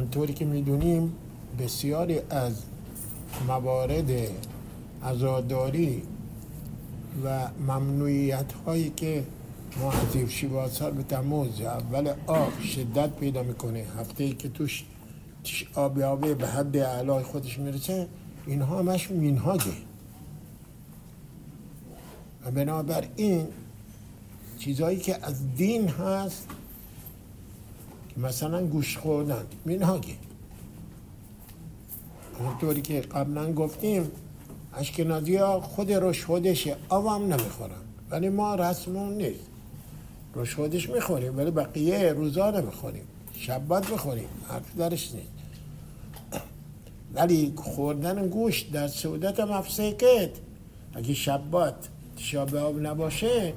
همونطوری که میدونیم بسیاری از موارد عزاداری و ممنوعیت هایی که ما از 17 سال به تموز اول آب شدت پیدا میکنه، هفته ای که توش آبی به حد اعلای خودش میرسه، اینها همش مینهاجه. و بنابراین چیزهایی که از دین هست که مثلا گوشت خوردن مینهاجه. همونطوری که قبلا گفتیم اشکنازی ها خود روش خودشه، آوام نمیخورن، ولی ما رسمون نیست. روش خودش میخوریم ولی بقیه روزا نمیخوریم، شبات میخوریم، حرف درش نیست. ولی خوردن گوشت در سعودت مفسکت اگه شبات تشابه آب نباشه،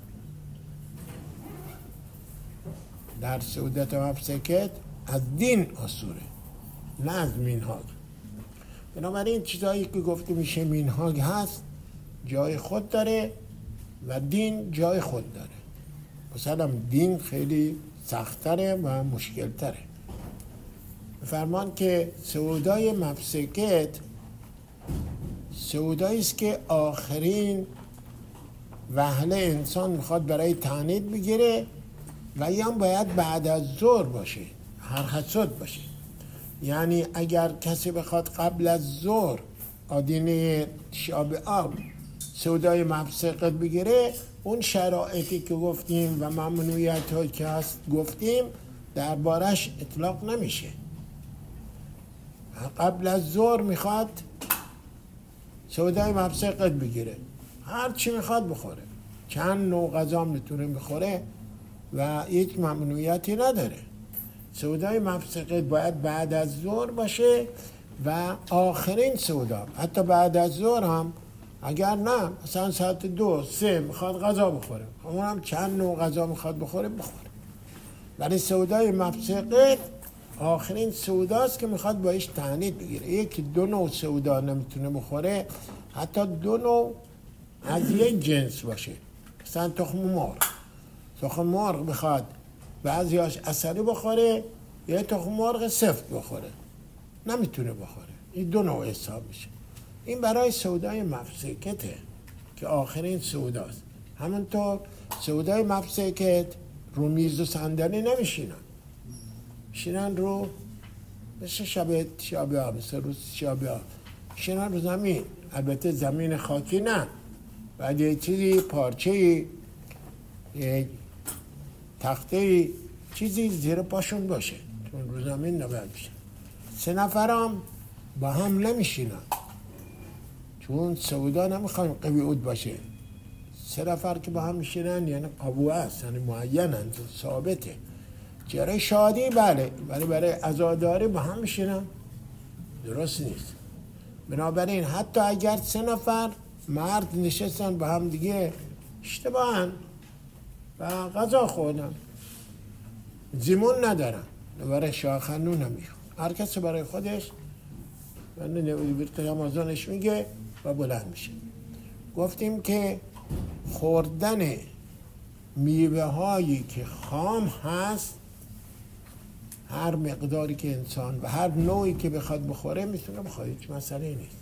در سعودت مفسکت از دین آسوره، نه از مینهاج. بنابراین چیزایی که گفته میشه مینهاج هست جای خود داره و دین جای خود داره. مثلا دین خیلی سخت‌تره و مشکل‌تره. فرمان که سعودای مفسکت سعودایی است که آخرین وهله انسان میخواد برای تعنید بگیره و یا باید بعد از ظهر باشه، هر حسد باشه. یعنی اگر کسی بخواد قبل از ظهر آدینه شاب آب سعودای مفسکت بگیره، اون شرایطی که گفتیم و ممنوعیت هایی که هست گفتیم دربارش اطلاق نمیشه. قبل از ظهر میخواد سعودای مفسکت بگیره، هر چی میخواد بخوره، چند نوع غذا میتونه بخوره و هیچ ممنوعیتی نداره. سعودای مفسکت باید بعد از ظهر باشه و آخرین سعودا، حتی بعد از ظهر هم اگر نه مثلا ساعت 2-3 میخواد غذا بخوره، اون هم چند نوع غذا میخواد بخوره. ولی سعودای مفسکت آخرین سعوداست که میخواد باش تعنید بگیره. یکی 2 نوع سعودا نمیتونه بخوره، حتی 2 نوع از یک جنس باشه. مثلا تخم مرغ بخواد بعضیاش اصلی بخوره یا تخم مرغ سفت بخوره، نمیتونه بخوره. این 2 نوع حساب میشه. این برای سعودای مفسکته که آخرین سعوداست. همونطور سعودای مفسکت رو میز و صندلی نمیشینن، میشینن رو مثل شابه مثل روز شابه میشینن رو زمین. البته زمین خاکی نه، بعد یه چیزی پارچه‌ای تخته چیزی زیر پاشون باشه، چون رو زمین نباید بشن. 3 نفرم با هم نمیشینن، چون سعودا نمیخوایم قویعود باشه. 3 نفر که با هم میشینن یعنی قبوه است، یعنی معینن، ثابته. جرای شادی بله، ولی برای عزاداری با هم میشینن درست نیست. بنابراین حتی اگر 3 نفر مرد نشستن با هم دیگه اشتباهن و غذا خوردن، زیمون ندارن، برای شاخنو نمیخوان، هر کسی برای خودش و نویبرت رمضانش میگه و بلند میشه. گفتیم که خوردن میوه هایی که خام هست، هر مقداری که انسان و هر نوعی که بخواد بخوره میتونه بخوره، هیچ مسئله نیست.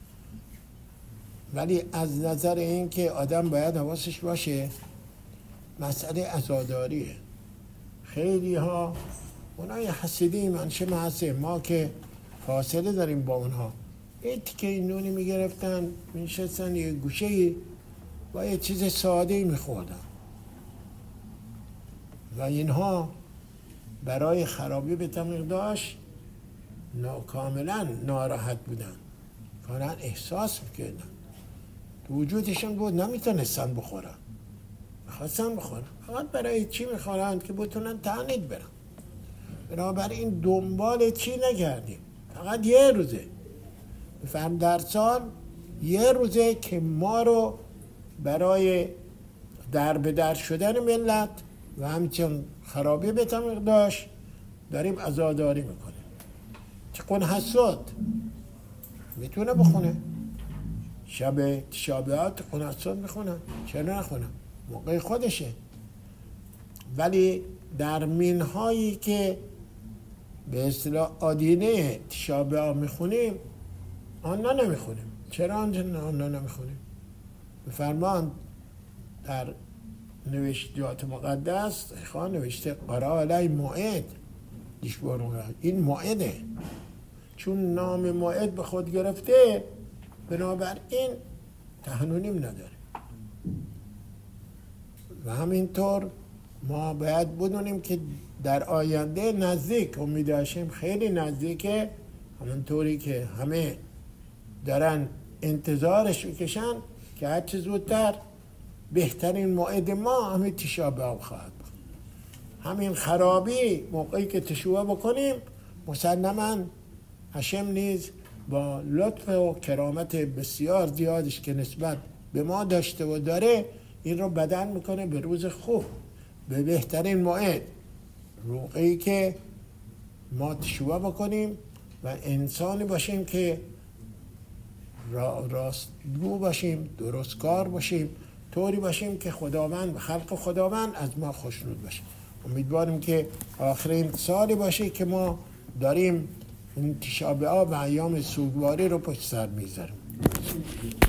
ولی از نظر این که آدم باید حواسش باشه، مسئله عزاداریه. خیلی ها اونای حسیدی منشه محسه، ما که فاصله داریم با اونها، این تیکه این نونی میگرفتن میشستن یه گوشه‌ای و یه چیز ساده‌ای میخوردن و اینها برای خرابی به طمیق داشت کاملا ناراحت بودن، کاملا احساس میکردن تو وجودشون بود نمیتونستن بخورن، میخواستن بخورن، فقط برای چی میخورن که بتونن تعنید برن. بنابراین دنبال چی نگردیم، فقط یه روزه بفهم در سال، یه روزه که ما رو برای در به در شدن ملت و همچنین خرابی به طمیق داشت داریم عزاداری میکنیم. چون حسد میتونه بخونه، شب تشابهات خون حسد میخونه، چرا نخونه؟ موقع خودشه. ولی در مینهایی که به اصطلاح آدینه تشا بآب میخونیم، آنا نمیخونیم. چرا آنا نمیخونیم؟ بفرمان در نوشتجات مقدس خواهد نوشته قرا علی موعد، این موعده، چون نام موعد به خود گرفته بنابراین تحنونیم نداره. و همینطور ما باید بدونیم که در آینده نزدیک، امید داشتیم خیلی نزدیکه، همونطوری که همه دارن انتظارش میکشن که هر چه زودتر بهترین موعد ما همین تشا بآب خواهد بود. همین خرابی موقعی که تشوع بکنیم مسلماً هشم نیز با لطف و کرامت بسیار زیادش که نسبت به ما داشته و داره این رو بدل میکنه به روز خوب، به بهترین موعد، موقعی که ما تشوع بکنیم و انسانی باشیم که راستگو باشیم، درستکار باشیم، طوری باشیم که خداوند و خلق خداوند از ما خوشنود باشه. امیدواریم که آخرین سالی باشه که ما داریم این تشا بآب و ایام سوگواری رو پشت سر میذاریم.